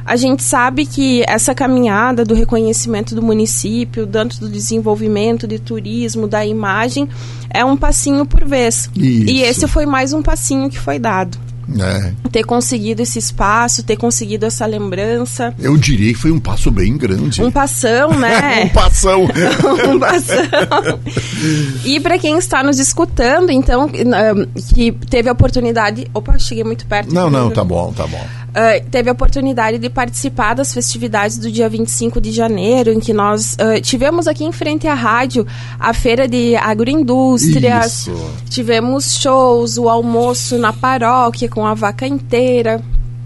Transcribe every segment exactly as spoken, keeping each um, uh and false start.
a gente sabe que essa caminhada do reconhecimento do município, dentro do desenvolvimento de turismo, da imagem, é um passinho por vez. Isso. E esse foi mais um passinho que foi dado. É. Ter conseguido esse espaço, ter conseguido essa lembrança. Eu diria que foi um passo bem grande. Um passão, né? um passão. um passão. E para quem está nos escutando, então, que teve a oportunidade... Opa, cheguei muito perto. Não, não, tá bom, tá bom. Uh, teve a oportunidade de participar das festividades do dia vinte e cinco de janeiro, em que nós uh, tivemos aqui em frente à rádio a feira de agroindústrias. Isso. Tivemos shows, o almoço na paróquia com a vaca inteira.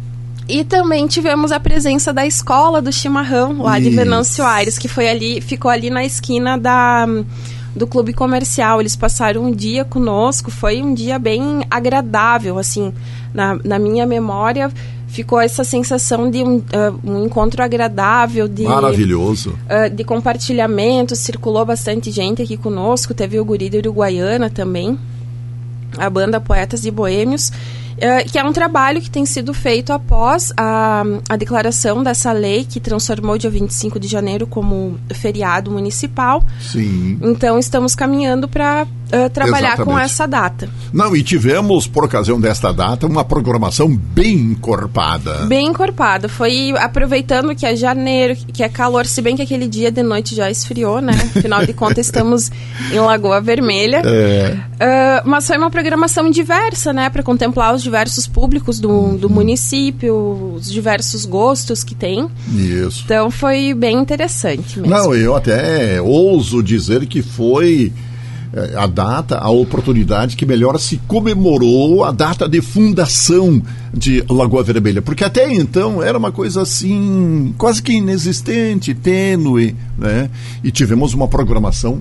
E também tivemos a presença da escola do chimarrão, lá de Isso. Venâncio Aires, que foi ali, ficou ali na esquina da... do clube comercial. Eles passaram um dia conosco, foi um dia bem agradável, assim, na, na minha memória ficou essa sensação de um, uh, um encontro agradável, de, maravilhoso, uh, de compartilhamento. Circulou bastante gente aqui conosco, teve o Guri da Uruguaiana também, a banda Poetas e Boêmios, Uh, que é um trabalho que tem sido feito após a, a declaração dessa lei que transformou o dia vinte e cinco de janeiro como feriado municipal. Sim. Então, estamos caminhando para uh, trabalhar Exatamente. com essa data. Não, e tivemos, por ocasião desta data, uma programação bem encorpada. Bem encorpada. Foi aproveitando que é janeiro, que é calor, se bem que aquele dia de noite já esfriou, né? Afinal de contas, estamos em Lagoa Vermelha. É. Uh, mas foi uma programação diversa, né? Para contemplar os diversos públicos do, uhum. do município, os diversos gostos que tem. Isso. Então foi bem interessante mesmo. Não, eu até ouso dizer que foi é, a data, a oportunidade que melhor se comemorou a data de fundação de Lagoa Vermelha, porque até então era uma coisa assim, quase que inexistente, tênue, né? E tivemos uma programação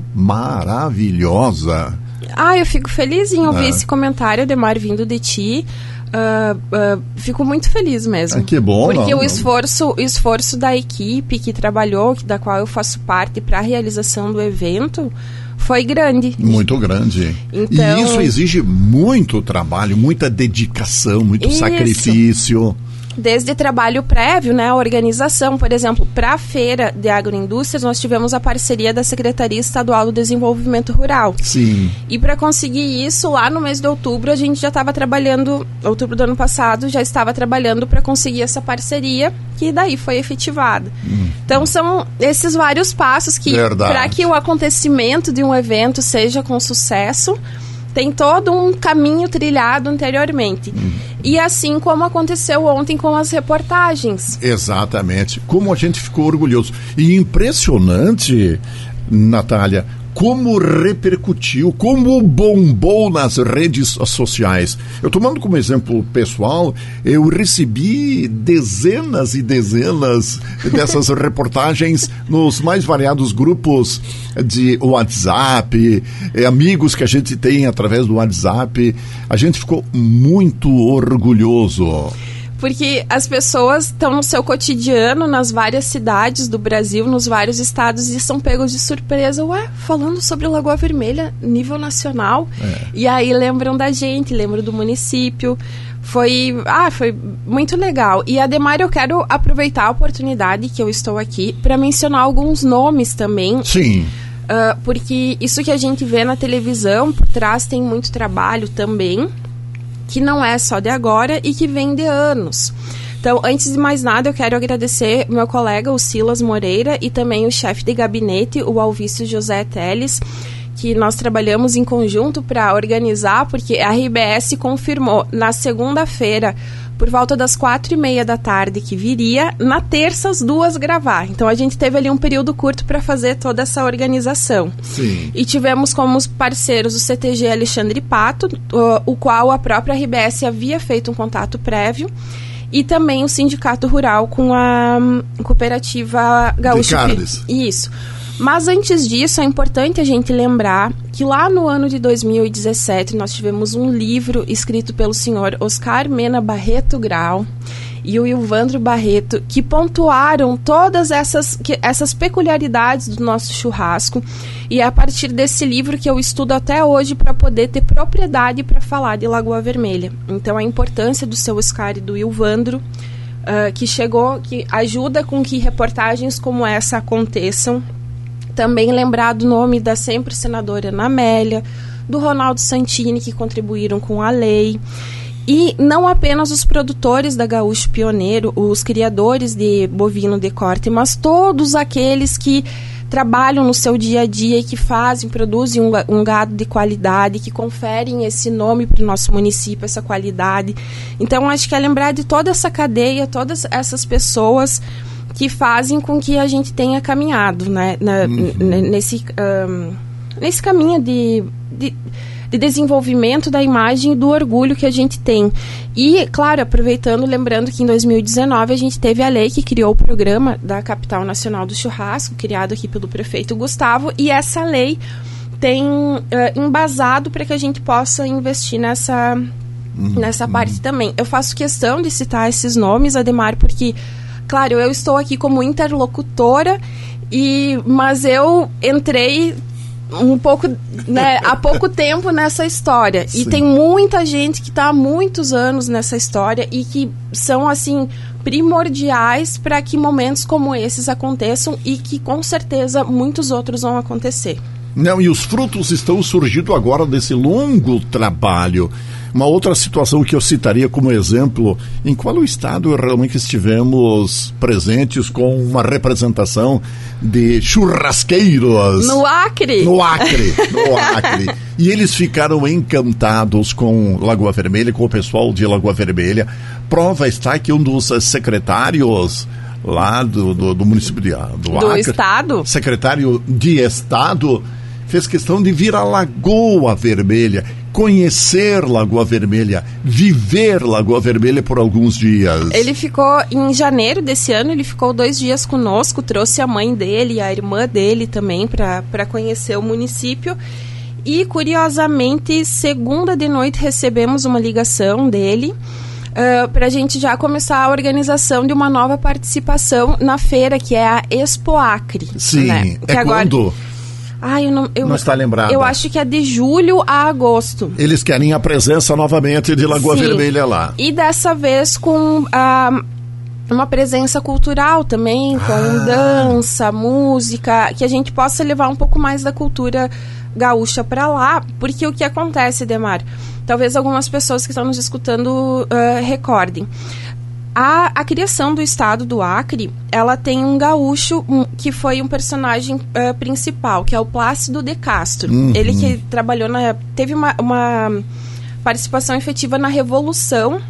maravilhosa. Ah, eu fico feliz em ouvir é. esse comentário, Ademar, vindo de ti. Uh, uh, fico muito feliz mesmo. Ah, que bom. Porque não, o não. esforço, o esforço da equipe que trabalhou, da qual eu faço parte para a realização do evento, foi grande. Muito grande. Então, e isso exige muito trabalho, muita dedicação, muito isso. sacrifício. Desde trabalho prévio, né, a organização, por exemplo, para a Feira de Agroindústrias, nós tivemos a parceria da Secretaria Estadual do Desenvolvimento Rural. Sim. E para conseguir isso, lá no mês de outubro, a gente já estava trabalhando, outubro do ano passado, já estava trabalhando para conseguir essa parceria, que daí foi efetivada. Hum. Então, são esses vários passos que, para que o acontecimento de um evento seja com sucesso, tem todo um caminho trilhado anteriormente. Hum. E assim como aconteceu ontem com as reportagens. Exatamente. Como a gente ficou orgulhoso. E impressionante, Natália, como repercutiu, como bombou nas redes sociais. Eu tomando como exemplo pessoal, eu recebi dezenas e dezenas dessas reportagens nos mais variados grupos de WhatsApp, amigos que a gente tem através do WhatsApp. A gente ficou muito orgulhoso. Porque as pessoas estão no seu cotidiano, nas várias cidades do Brasil, nos vários estados, e são pegos de surpresa. Ué, falando sobre Lagoa Vermelha, nível nacional. É. E aí lembram da gente, lembram do município. Foi, ah, foi muito legal. E, Ademar, eu quero aproveitar a oportunidade que eu estou aqui para mencionar alguns nomes também. Sim. Uh, porque isso que a gente vê na televisão, por trás tem muito trabalho também, que não é só de agora e que vem de anos. Então, antes de mais nada, eu quero agradecer meu colega, o Silas Moreira, e também o chefe de gabinete, o Alvício José Teles, que nós trabalhamos em conjunto para organizar, porque a R B S confirmou na segunda-feira, por volta das quatro e meia da tarde, que viria, na terça às duas gravar. Então a gente teve ali um período curto para fazer toda essa organização. Sim. E tivemos como parceiros o C T G Alexandre Pato, o, o qual a própria R B S havia feito um contato prévio, e também o Sindicato Rural com a um, Cooperativa Gaúcha. Isso. Mas antes disso, é importante a gente lembrar que lá no ano de dois mil e dezessete nós tivemos um livro escrito pelo senhor Oscar Mena Barreto Grau e o Ilvandro Barreto, que pontuaram todas essas, que, essas peculiaridades do nosso churrasco, e é a partir desse livro que eu estudo até hoje para poder ter propriedade para falar de Lagoa Vermelha. Então, a importância do seu Oscar e do Ilvandro uh, que chegou, que ajuda com que reportagens como essa aconteçam. Também lembrar do nome da sempre senadora Ana Amélia, do Ronaldo Santini, que contribuíram com a lei. E não apenas os produtores da Gaúcho Pioneiro, os criadores de bovino de corte, mas todos aqueles que trabalham no seu dia a dia e que fazem, produzem um, um gado de qualidade, que conferem esse nome para o nosso município, essa qualidade. Então, acho que é lembrar de toda essa cadeia, todas essas pessoas que fazem com que a gente tenha caminhado, né, na, uhum. n- nesse, um, nesse caminho de, de, de desenvolvimento da imagem e do orgulho que a gente tem. E, claro, aproveitando, lembrando que em dois mil e dezenove a gente teve a lei que criou o programa da Capital Nacional do Churrasco, criado aqui pelo prefeito Gustavo, e essa lei tem uh, embasado para que a gente possa investir nessa, uhum. nessa parte também. Eu faço questão de citar esses nomes, Ademar, porque... Claro, eu estou aqui como interlocutora, e, mas eu entrei um pouco, né, há pouco tempo nessa história. Sim. E tem muita gente que está há muitos anos nessa história e que são, assim, primordiais para que momentos como esses aconteçam e que, com certeza, muitos outros vão acontecer. Não, e os frutos estão surgindo agora desse longo trabalho. Uma outra situação que eu citaria como exemplo, em qual estado realmente estivemos presentes com uma representação de churrasqueiros? No Acre. No Acre, no Acre. E eles ficaram encantados com Lagoa Vermelha, com o pessoal de Lagoa Vermelha. Prova está que um dos secretários lá do, do, do município de, do, do Acre, estado, secretário de Estado, fez questão de vir a Lagoa Vermelha, conhecer Lagoa Vermelha, viver Lagoa Vermelha por alguns dias. Ele ficou, em janeiro desse ano, ele ficou dois dias conosco, trouxe a mãe dele e a irmã dele também para conhecer o município. E, curiosamente, segunda de noite recebemos uma ligação dele uh, para a gente já começar a organização de uma nova participação na feira, que é a Expo Acre. Sim, né? é agora... quando? Ah, eu não, eu, não está lembrado. Eu acho que é de julho a agosto. Eles querem a presença novamente de Lagoa Sim. Vermelha lá. E dessa vez com ah, uma presença cultural também, com ah. dança, música, que a gente possa levar um pouco mais da cultura gaúcha para lá, porque o que acontece, Demar, talvez algumas pessoas que estão nos escutando uh, recordem. A, a criação do estado do Acre, ela tem um gaúcho um, que foi um personagem uh, principal, que é o Plácido de Castro. Uhum. Ele que trabalhou na... teve uma, uma participação efetiva na Revolução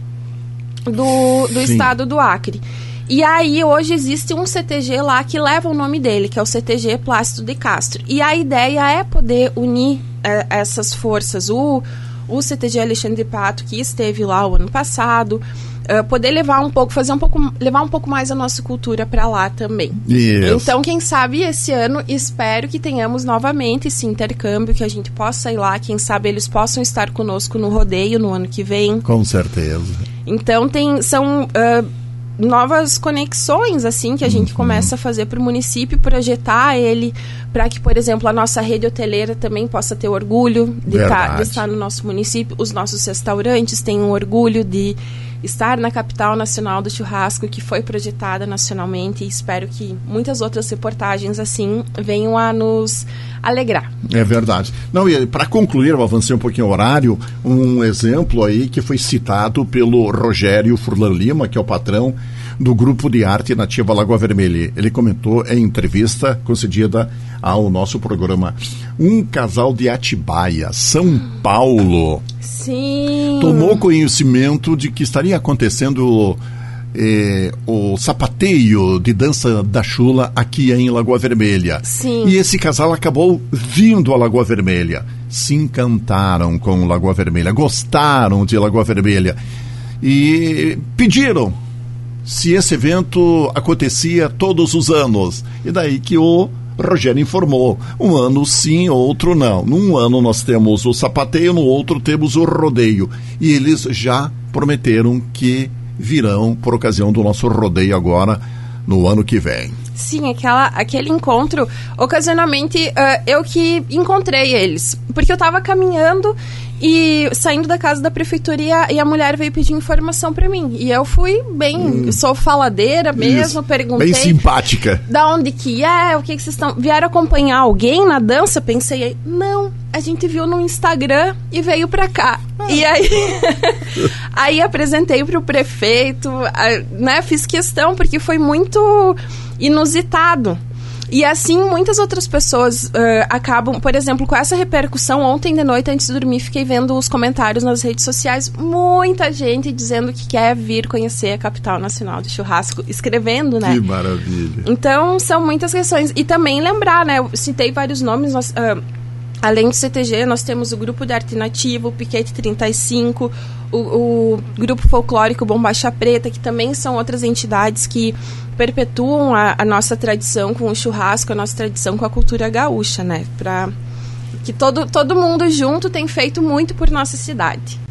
do, do estado do Acre. E aí, hoje, existe um C T G lá que leva o nome dele, que é o C T G Plácido de Castro. E a ideia é poder unir uh, essas forças. O, o C T G Alexandre Pato, que esteve lá o ano passado... Uh, poder levar um pouco, fazer um pouco, levar um pouco mais a nossa cultura para lá também. Isso. Então, quem sabe esse ano, espero que tenhamos novamente esse intercâmbio, que a gente possa ir lá, quem sabe eles possam estar conosco no rodeio no ano que vem. Com certeza. Então, tem, são uh, novas conexões, assim, que a gente uhum. começa a fazer para o município, projetar ele, para que, por exemplo, a nossa rede hoteleira também possa ter orgulho de, tá, de estar no nosso município, os nossos restaurantes têm um orgulho de estar na capital nacional do churrasco, que foi projetada nacionalmente, e espero que muitas outras reportagens assim venham a nos alegrar. É verdade. Não, e para concluir, eu avancei um pouquinho o horário, um exemplo aí que foi citado pelo Rogério Furlan Lima, que é o patrão do Grupo de Arte Nativa Lagoa Vermelha. Ele comentou em entrevista concedida ao nosso programa: um casal de Atibaia, São Paulo, Sim. tomou conhecimento de que estaria acontecendo eh, o sapateio de dança da chula aqui em Lagoa Vermelha. Sim. E esse casal acabou vindo a Lagoa Vermelha. Se encantaram com Lagoa Vermelha, gostaram de Lagoa Vermelha e pediram se esse evento acontecia todos os anos. E daí que o Rogério informou: um ano sim, outro não. Num ano nós temos o sapateio, no outro temos o rodeio. E eles já prometeram que virão por ocasião do nosso rodeio agora, no ano que vem. Sim, aquela, aquele encontro, ocasionalmente, uh, eu que encontrei eles. Porque eu estava caminhando E saindo da casa da prefeitura e a, e a mulher veio pedir informação pra mim. E eu fui bem, hum. sou faladeira mesmo, Isso. perguntei. Bem simpática. Da onde que é, o que que vocês estão... Vieram acompanhar alguém na dança? Pensei, não, a gente viu no Instagram e veio pra cá. Ah. E aí, aí apresentei pro prefeito, né, fiz questão, porque foi muito inusitado. E assim, muitas outras pessoas uh, acabam... Por exemplo, com essa repercussão, ontem de noite, antes de dormir, fiquei vendo os comentários nas redes sociais. Muita gente dizendo que quer vir conhecer a capital nacional do churrasco, escrevendo, né? Que maravilha! Então, são muitas questões. E também lembrar, né? Eu citei vários nomes... Nós, uh, além do C T G, nós temos o Grupo de Arte Nativa, o Piquete trinta e cinco, o, o Grupo Folclórico Bombacha Preta, que também são outras entidades que perpetuam a, a nossa tradição com o churrasco, a nossa tradição com a cultura gaúcha, né? Pra, que todo, todo mundo junto tem feito muito por nossa cidade.